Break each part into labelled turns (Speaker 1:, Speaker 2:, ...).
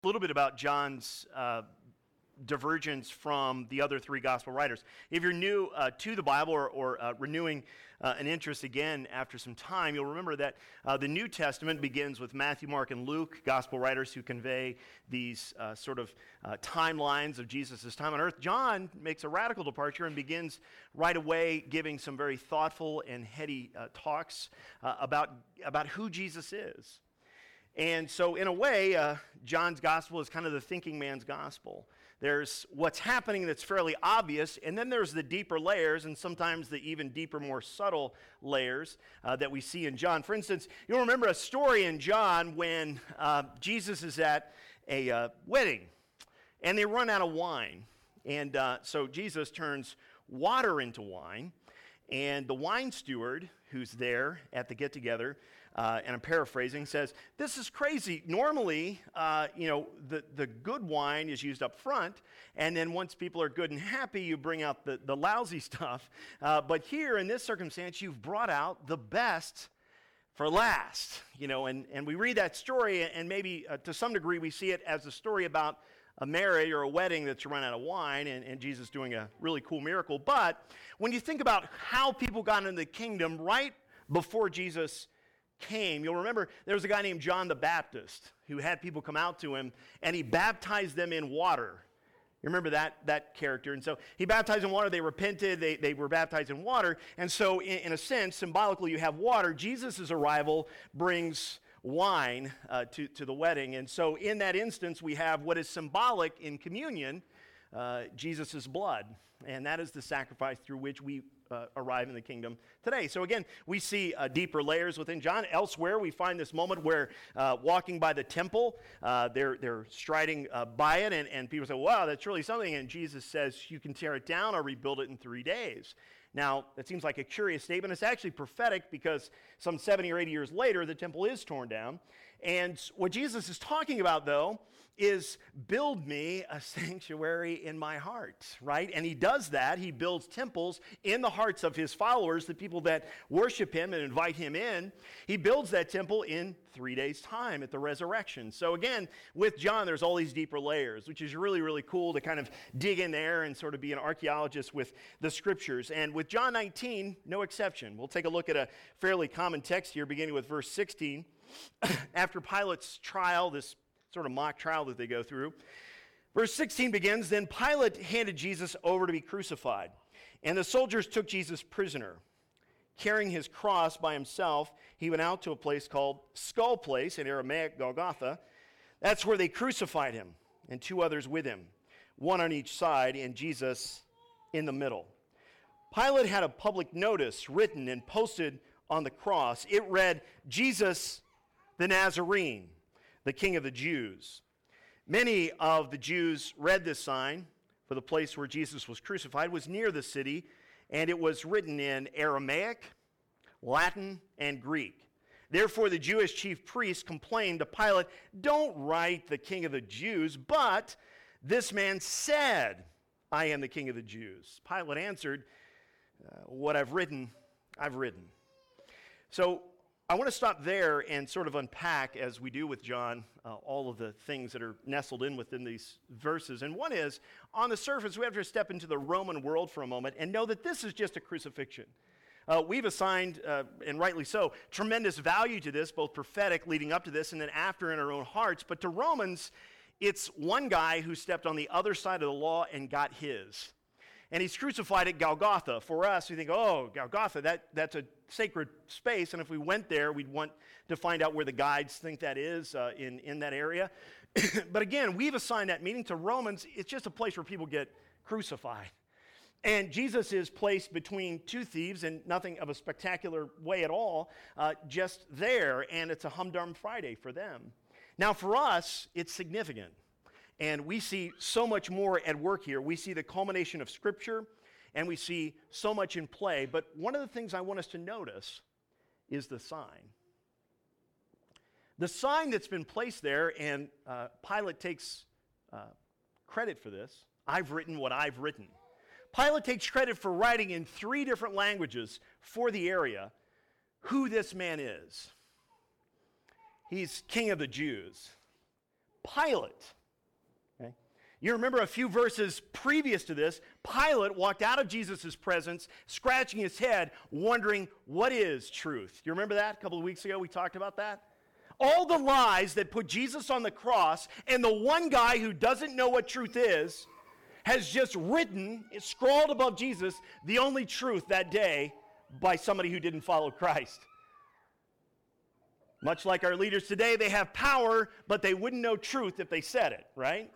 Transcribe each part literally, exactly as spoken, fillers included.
Speaker 1: A little bit about John's uh, divergence from the other three gospel writers. If you're new uh, to the Bible or, or uh, renewing uh, an interest again after some time, you'll remember that uh, the New Testament begins with Matthew, Mark, and Luke, gospel writers who convey these uh, sort of uh, timelines of Jesus' time on earth. John makes a radical departure and begins right away giving some very thoughtful and heady uh, talks uh, about, about who Jesus is. And so in a way, uh, John's gospel is kind of the thinking man's gospel. There's what's happening that's fairly obvious, and then there's the deeper layers, and sometimes the even deeper, more subtle layers uh, that we see in John. For instance, you'll remember a story in John when uh, Jesus is at a uh, wedding, and they run out of wine. And uh, so Jesus turns water into wine, and the wine steward who's there at the get-together, Uh, and I'm paraphrasing, says, this is crazy. Normally, uh, you know, the, the good wine is used up front, and then once people are good and happy, you bring out the, the lousy stuff. Uh, but here, in this circumstance, you've brought out the best for last. You know, and, and we read that story, and maybe uh, to some degree, we see it as a story about a marriage or a wedding that's run out of wine, and, and Jesus doing a really cool miracle. But when you think about how people got into the kingdom right before Jesus came, you'll remember there was a guy named John the Baptist who had people come out to him, and he baptized them in water. You remember that that character? And so he baptized in water. They repented. They, they were baptized in water. And so in, in a sense, symbolically, you have water. Jesus' arrival brings wine uh, to, to the wedding. And so in that instance, we have what is symbolic in communion, uh, Jesus' blood. And that is the sacrifice through which we Uh, arrive in the kingdom today. So again, we see uh, deeper layers within John. Elsewhere, we find this moment where uh, walking by the temple, uh, they're they're striding uh, by it, and, and people say, wow, that's really something. And Jesus says, you can tear it down or rebuild it in three days. Now, that seems like a curious statement. It's actually prophetic because some seventy or eighty years later, the temple is torn down. And what Jesus is talking about, though, is build me a sanctuary in my heart, right? And he does that. He builds temples in the hearts of his followers, the people that worship him and invite him in. He builds that temple in three days' time at the resurrection. So again, with John, there's all these deeper layers, which is really, really cool to kind of dig in there and sort of be an archaeologist with the scriptures. And with John nineteen, no exception. We'll take a look at a fairly common text here, beginning with verse sixteen. After Pilate's trial, this sort of mock trial that they go through, verse sixteen begins, then Pilate handed Jesus over to be crucified, and the soldiers took Jesus prisoner. Carrying his cross by himself, he went out to a place called Skull Place, in Aramaic Golgotha. That's where they crucified him, and two others with him, one on each side, and Jesus in the middle. Pilate had a public notice written and posted on the cross. It read, Jesus the Nazarene, the King of the Jews. Many of the Jews read this sign, for the place where Jesus was crucified was near the city, and it was written in Aramaic, Latin, and Greek. Therefore, the Jewish chief priests complained to Pilate, don't write the King of the Jews, but this man said, I am the King of the Jews. Pilate answered, uh, what I've written, I've written. So I want to stop there and sort of unpack, as we do with John, uh, all of the things that are nestled in within these verses. And one is, on the surface, we have to step into the Roman world for a moment and know that this is just a crucifixion. Uh, we've assigned, uh, and rightly so, tremendous value to this, both prophetic leading up to this and then after in our own hearts. But to Romans, it's one guy who stepped on the other side of the law and got his. And he's crucified at Golgotha. For us, we think, oh, Golgotha, that, that's a sacred space. And if we went there, we'd want to find out where the guides think that is uh, in, in that area. But again, we've assigned that meaning to Romans. It's just a place where people get crucified. And Jesus is placed between two thieves in nothing of a spectacular way at all, uh, just there. And it's a humdrum Friday for them. Now, for us, it's significant. And we see so much more at work here. We see the culmination of Scripture, and we see so much in play. But one of the things I want us to notice is the sign. The sign that's been placed there, and uh, Pilate takes uh, credit for this. I've written what I've written. Pilate takes credit for writing in three different languages for the area who this man is. He's King of the Jews. Pilate. Okay? You remember a few verses previous to this, Pilate walked out of Jesus' presence, scratching his head, wondering, what is truth? You remember that? A couple of weeks ago we talked about that. All the lies that put Jesus on the cross, and the one guy who doesn't know what truth is, has just written, scrawled above Jesus, the only truth that day by somebody who didn't follow Christ. Much like our leaders today, they have power, but they wouldn't know truth if they said it, right?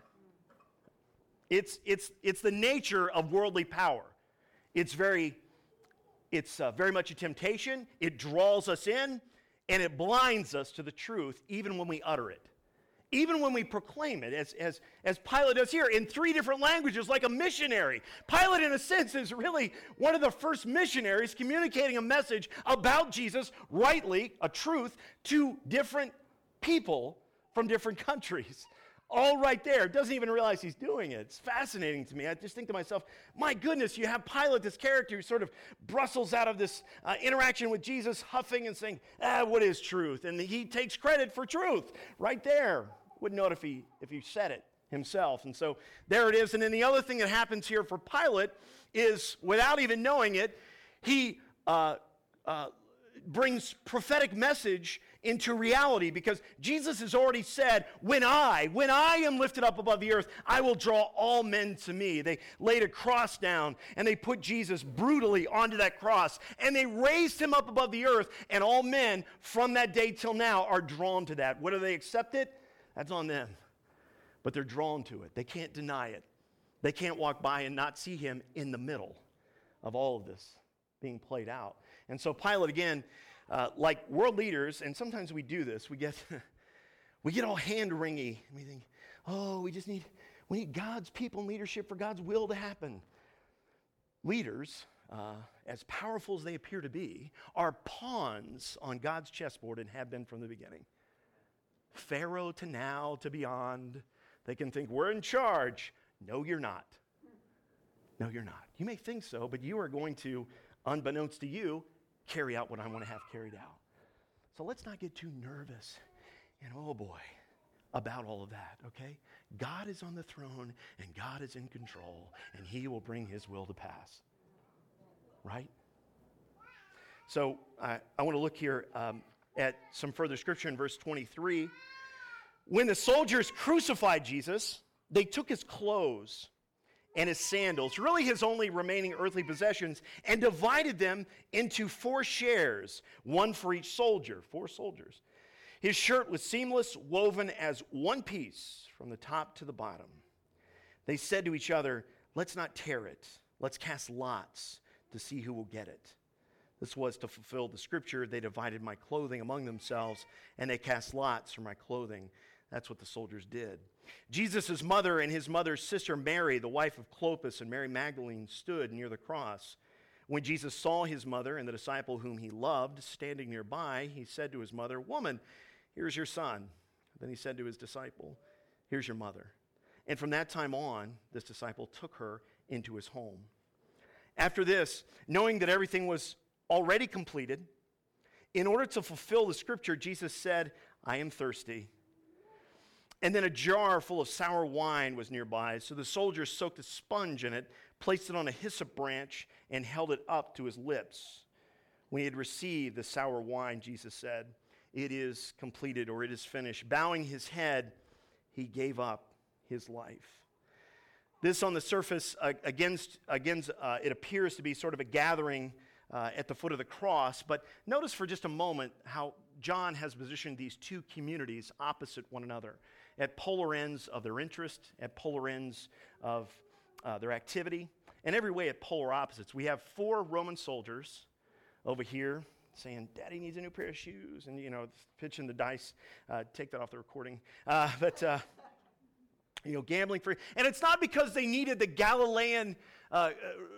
Speaker 1: It's, it's, it's the nature of worldly power. It's very, it's uh, very much a temptation. It draws us in, and it blinds us to the truth even when we utter it. Even when we proclaim it, as, as, as Pilate does here, in three different languages, like a missionary. Pilate, in a sense, is really one of the first missionaries communicating a message about Jesus, rightly, a truth, to different people from different countries. All right there. Doesn't even realize he's doing it. It's fascinating to me. I just think to myself, my goodness, you have Pilate, this character who sort of bristles out of this uh, interaction with Jesus, huffing and saying, ah, what is truth? And he takes credit for truth right there. Wouldn't know it if he, if he said it himself. And so there it is. And then the other thing that happens here for Pilate is, without even knowing it, he uh, uh, brings prophetic message into reality, because Jesus has already said, when I, when I am lifted up above the earth, I will draw all men to me. They laid a cross down, and they put Jesus brutally onto that cross, and they raised him up above the earth, and all men from that day till now are drawn to that. Whether they accept it, that's on them. But they're drawn to it. They can't deny it. They can't walk by and not see him in the middle of all of this being played out. And so Pilate, again, Uh, like world leaders, and sometimes we do this, we get we get all hand-wringy. We think, oh, we just need, we need God's people and leadership for God's will to happen. Leaders, uh, as powerful as they appear to be, are pawns on God's chessboard and have been from the beginning. Pharaoh to now to beyond. They can think, we're in charge. No, you're not. No, you're not. You may think so, but you are going to, unbeknownst to you, carry out what I want to have carried out. So let's not get too nervous and, oh boy, about all of that, okay? God is on the throne, and God is in control, and he will bring his will to pass, right? So I, I want to look here um, at some further scripture in verse twenty-three. When the soldiers crucified Jesus, they took his clothes and his sandals, really his only remaining earthly possessions, and divided them into four shares, one for each soldier, four soldiers. His shirt was seamless, woven as one piece from the top to the bottom. They said to each other, let's not tear it. Let's cast lots to see who will get it. This was to fulfill the scripture, they divided my clothing among themselves, and they cast lots for my clothing. That's what the soldiers did. Jesus' mother and his mother's sister Mary, the wife of Clopas, and Mary Magdalene stood near the cross. When Jesus saw his mother and the disciple whom he loved standing nearby, he said to his mother, woman, here's your son. Then he said to his disciple, here's your mother. And from that time on, this disciple took her into his home. After this, knowing that everything was already completed, in order to fulfill the scripture, Jesus said, I am thirsty. And then a jar full of sour wine was nearby, so the soldiers soaked a sponge in it, placed it on a hyssop branch, and held it up to his lips. When he had received the sour wine, Jesus said, it is completed, or it is finished. Bowing his head, he gave up his life. This on the surface, uh, against, against uh, it appears to be sort of a gathering uh, at the foot of the cross, but notice for just a moment how John has positioned these two communities opposite one another, at polar ends of their interest, at polar ends of uh, their activity, and every way at polar opposites. We have four Roman soldiers over here saying, Daddy needs a new pair of shoes, and, you know, pitching the dice. Uh, take that off the recording. Uh, but, uh, you know, gambling for, and it's not because they needed the Galilean uh,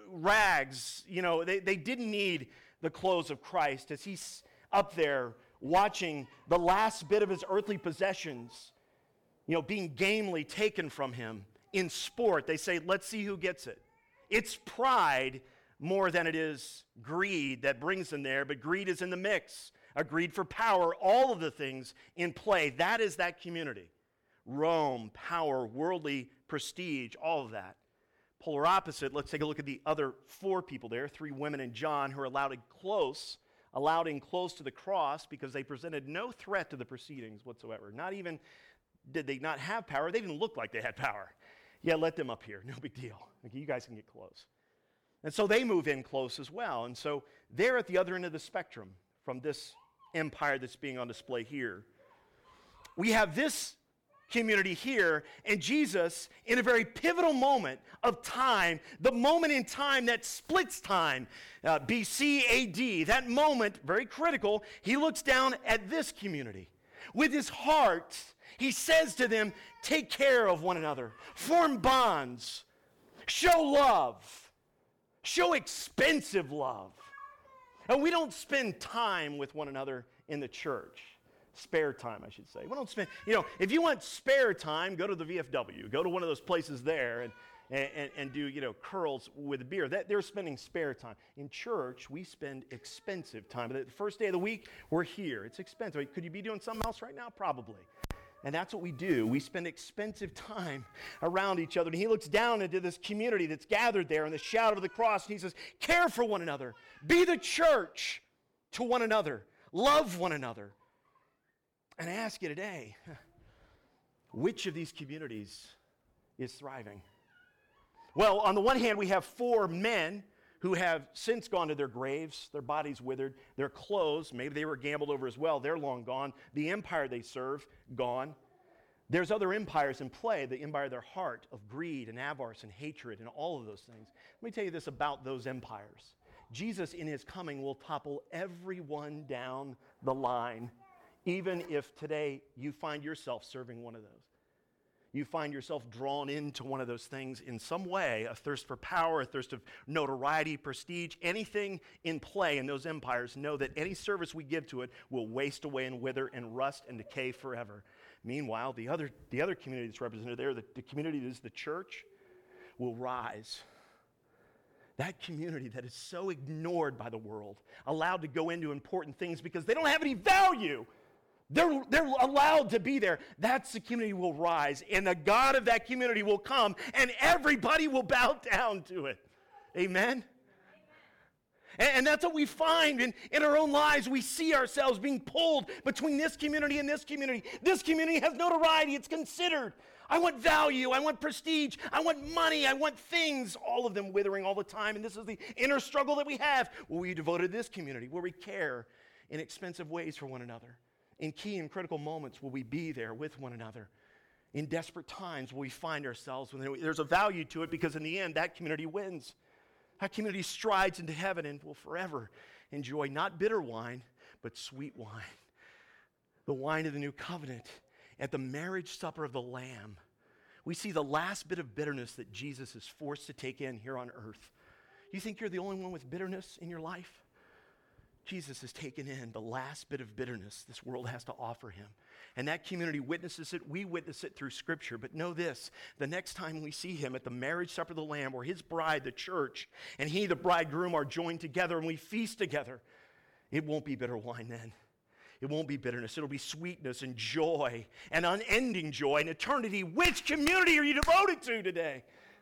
Speaker 1: rags. You know, they, they didn't need the clothes of Christ as he's up there watching the last bit of his earthly possessions, you know, being gamely taken from him in sport. They say, let's see who gets it. It's pride more than it is greed that brings them there, but greed is in the mix. A greed for power, all of the things in play. That is that community. Rome, power, worldly prestige, all of that. Polar opposite, let's take a look at the other four people there, three women and John, who are allowed in close, allowed in close to the cross because they presented no threat to the proceedings whatsoever. Not even did they not have power, they didn't look like they had power. Yeah, let them up here, no big deal. Okay, you guys can get close. And so they move in close as well. And so they're at the other end of the spectrum from this empire that's being on display here. We have this community here, and Jesus, in a very pivotal moment of time, the moment in time that splits time, uh, B C A D, that moment, very critical, he looks down at this community. With his heart, he says to them, take care of one another, form bonds, show love, show expensive love. And we don't spend time with one another in the church. Spare time, I should say. We don't spend, you know, if you want spare time, go to the V F W. Go to one of those places there and, and, and do, you know, curls with a beer. That, they're spending spare time. In church, we spend expensive time. The first day of the week, we're here. It's expensive. Could you be doing something else right now? Probably. And that's what we do. We spend expensive time around each other. And he looks down into this community that's gathered there in the shadow of the cross, and he says, care for one another. Be the church to one another. Love one another. And I ask you today, which of these communities is thriving? Well, on the one hand, we have four men who have since gone to their graves, their bodies withered, their clothes, maybe they were gambled over as well, they're long gone. The empire they serve, gone. There's other empires in play, the empire of their heart, of greed and avarice and hatred and all of those things. Let me tell you this about those empires. Jesus, in his coming, will topple everyone down the line. Even if today you find yourself serving one of those. You find yourself drawn into one of those things in some way, a thirst for power, a thirst of notoriety, prestige, anything in play in those empires, know that any service we give to it will waste away and wither and rust and decay forever. Meanwhile, the other, the other community that's represented there, the, the community that is the church, will rise. That community that is so ignored by the world, allowed to go into important things because they don't have any value. They're, they're allowed to be there. That's the community will rise, and the God of that community will come, and everybody will bow down to it. Amen? And, and that's what we find in, in our own lives. We see ourselves being pulled between this community and this community. This community has notoriety. It's considered. I want value. I want prestige. I want money. I want things. All of them withering all the time, and this is the inner struggle that we have. Will we devote to this community where we care in expensive ways for one another? In key and critical moments, will we be there with one another? In desperate times, will we find ourselves? There's a value to it because in the end, that community wins. That community strides into heaven and will forever enjoy not bitter wine, but sweet wine. The wine of the new covenant at the marriage supper of the Lamb. We see the last bit of bitterness that Jesus is forced to take in here on earth. You think you're the only one with bitterness in your life? Jesus has taken in the last bit of bitterness this world has to offer him. And that community witnesses it. We witness it through Scripture. But know this, the next time we see him at the marriage supper of the Lamb, where his bride, the church, and he, the bridegroom, are joined together and we feast together, it won't be bitter wine then. It won't be bitterness. It'll be sweetness and joy and unending joy and eternity. Which community are you devoted to today?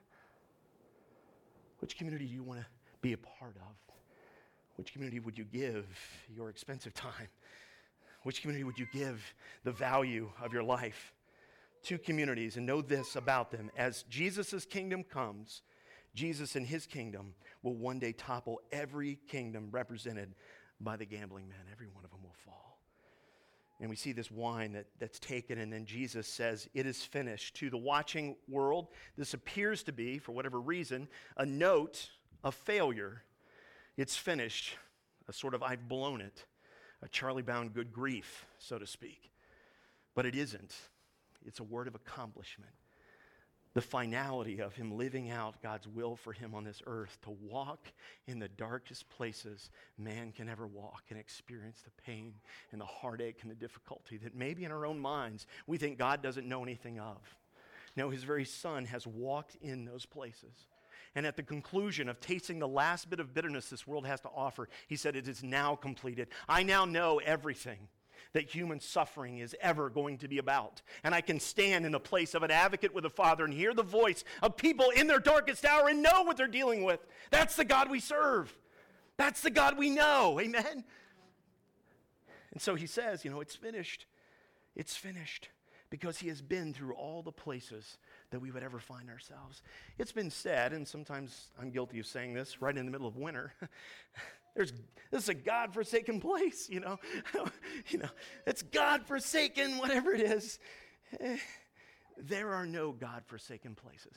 Speaker 1: Which community do you want to be a part of? Which community would you give your expensive time? Which community would you give the value of your life? Two communities, and know this about them. As Jesus' kingdom comes, Jesus and his kingdom will one day topple every kingdom represented by the gambling man. Every one of them will fall. And we see this wine that, that's taken, and then Jesus says, it is finished. To the watching world, this appears to be, for whatever reason, a note of failure. It's finished, a sort of I've blown it, a Charlie Brown good grief, so to speak. But it isn't. It's a word of accomplishment. The finality of him living out God's will for him on this earth, to walk in the darkest places man can ever walk and experience the pain and the heartache and the difficulty that maybe in our own minds we think God doesn't know anything of. No, his very son has walked in those places. And at the conclusion of tasting the last bit of bitterness this world has to offer, he said, it is now completed. I now know everything. that human suffering is ever going to be about. And I can stand in the place of an advocate with the Father and hear the voice of people in their darkest hour and know what they're dealing with. That's the God we serve. That's the God we know. Amen? And so he says, you know, it's finished. It's finished. Because he has been through all the places that we would ever find ourselves. It's been said, and sometimes I'm guilty of saying this right in the middle of winter, There's, this is a God-forsaken place, you know. you know, it's God-forsaken, whatever it is. Eh, there are no God-forsaken places.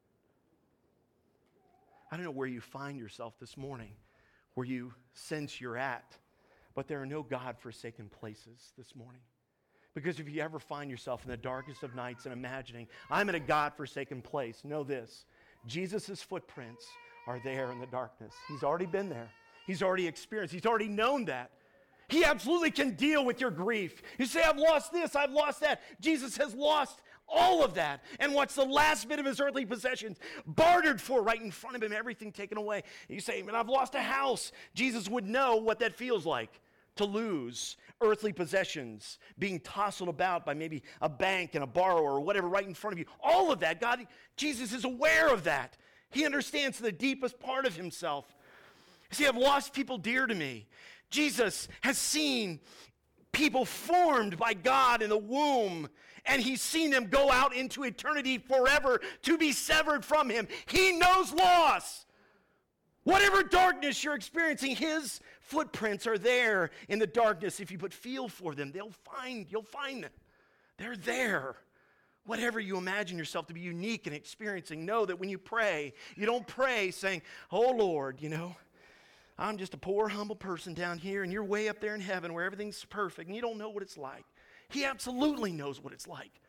Speaker 1: I don't know where you find yourself this morning, where you sense you're at, but there are no God-forsaken places this morning. Because if you ever find yourself in the darkest of nights and imagining, I'm in a God-forsaken place, know this, Jesus' footprints are there in the darkness. He's already been there. He's already experienced. He's already known that. He absolutely can deal with your grief. You say, I've lost this, I've lost that. Jesus has lost all of that. And what's the last bit of his earthly possessions? Bartered for right in front of him, everything taken away. You say, man, I've lost a house. Jesus would know what that feels like, to lose earthly possessions, being tousled about by maybe a bank and a borrower or whatever right in front of you. All of that, God, Jesus is aware of that. He understands the deepest part of himself. See, I've lost people dear to me. Jesus has seen people formed by God in the womb, and he's seen them go out into eternity forever to be severed from him. He knows loss. Whatever darkness you're experiencing, his footprints are there in the darkness. If you put feel for them, they'll find, you'll find them. They're there. Whatever you imagine yourself to be unique and experiencing, know that when you pray, you don't pray saying, oh Lord, you know, I'm just a poor, humble person down here, and you're way up there in heaven where everything's perfect, and you don't know what it's like. He absolutely knows what it's like.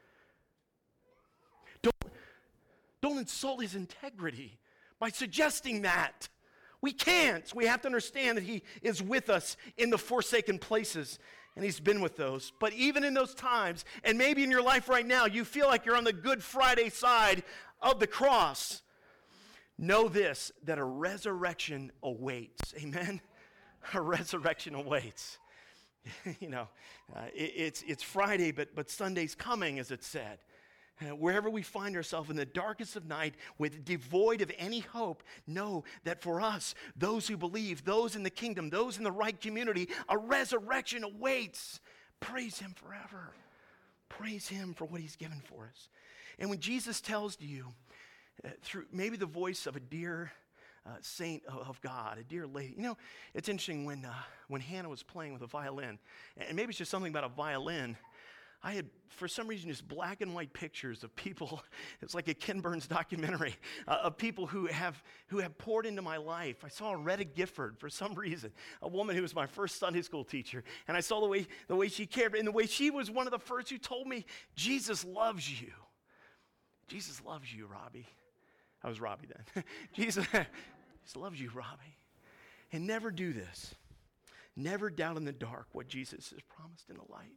Speaker 1: Don't, don't insult his integrity by suggesting that. We can't. We have to understand that he is with us in the forsaken places, and he's been with those. But even in those times, and maybe in your life right now, you feel like you're on the Good Friday side of the cross, know this, that a resurrection awaits. Amen? A resurrection awaits. you know, uh, it, it's, it's Friday, but, but Sunday's coming, as it said. Uh, wherever we find ourselves in the darkest of night, with devoid of any hope, know that for us, those who believe, those in the kingdom, those in the right community, a resurrection awaits. Praise him forever. Praise him for what he's given for us. And when Jesus tells you, uh, through maybe the voice of a dear uh, saint of, of God, a dear lady, you know, it's interesting when uh, when Hannah was playing with a violin, and maybe it's just something about a violin. I had, for some reason, just black and white pictures of people. It's like a Ken Burns documentary uh, of people who have who have poured into my life. I saw Retta Gifford for some reason, a woman who was my first Sunday school teacher, and I saw the way the way she cared, and the way she was one of the first who told me, Jesus loves you. Jesus loves you, Robbie. I was Robbie then. Jesus, Jesus loves you, Robbie. And never do this. Never doubt in the dark what Jesus has promised in the light.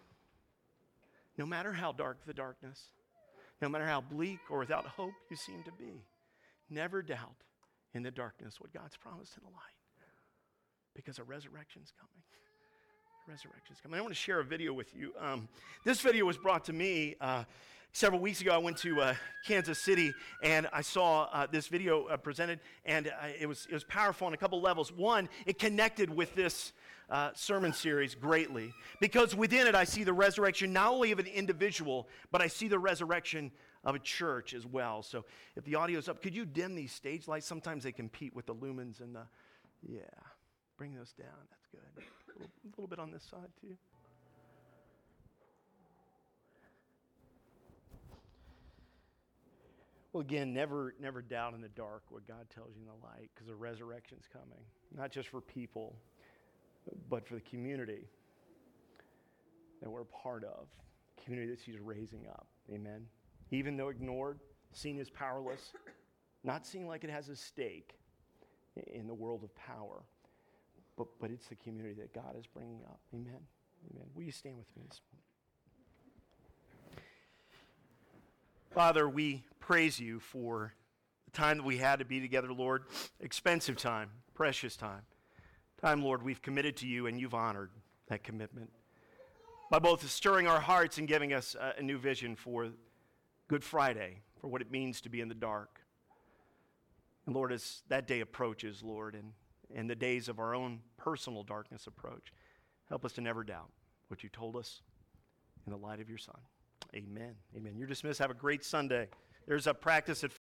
Speaker 1: No matter how dark the darkness, no matter how bleak or without hope you seem to be, never doubt in the darkness what God's promised in the light, because a resurrection's coming. A resurrection's coming. I want to share a video with you. Um, this video was brought to me uh, several weeks ago. I went to uh, Kansas City, and I saw uh, this video uh, presented, and uh, it was it was powerful on a couple levels. One, it connected with this Uh, sermon series greatly, because within it I see the resurrection not only of an individual, but I see the resurrection of a church as well. So if the audio's up, could you dim these stage lights? Sometimes they compete with the lumens and the, yeah, bring those down. That's good. A little, a little bit on this side too. Well, again, never, never doubt in the dark what God tells you in the light, because the resurrection's coming, not just for people, but for the community that we're a part of, community that he's raising up. Amen. Even though ignored, seen as powerless, not seen like it has a stake in the world of power, but, but it's the community that God is bringing up. Amen. Amen. Will you stand with me this morning? Father, we praise you for the time that we had to be together, Lord. Expensive time, precious time. Time, Lord, we've committed to you, and you've honored that commitment. by both stirring our hearts and giving us a, a new vision for Good Friday, for what it means to be in the dark. And Lord, as that day approaches, Lord, and, and the days of our own personal darkness approach, help us to never doubt what you told us in the light of your Son. Amen. Amen. You're dismissed. Have a great Sunday. There's a practice at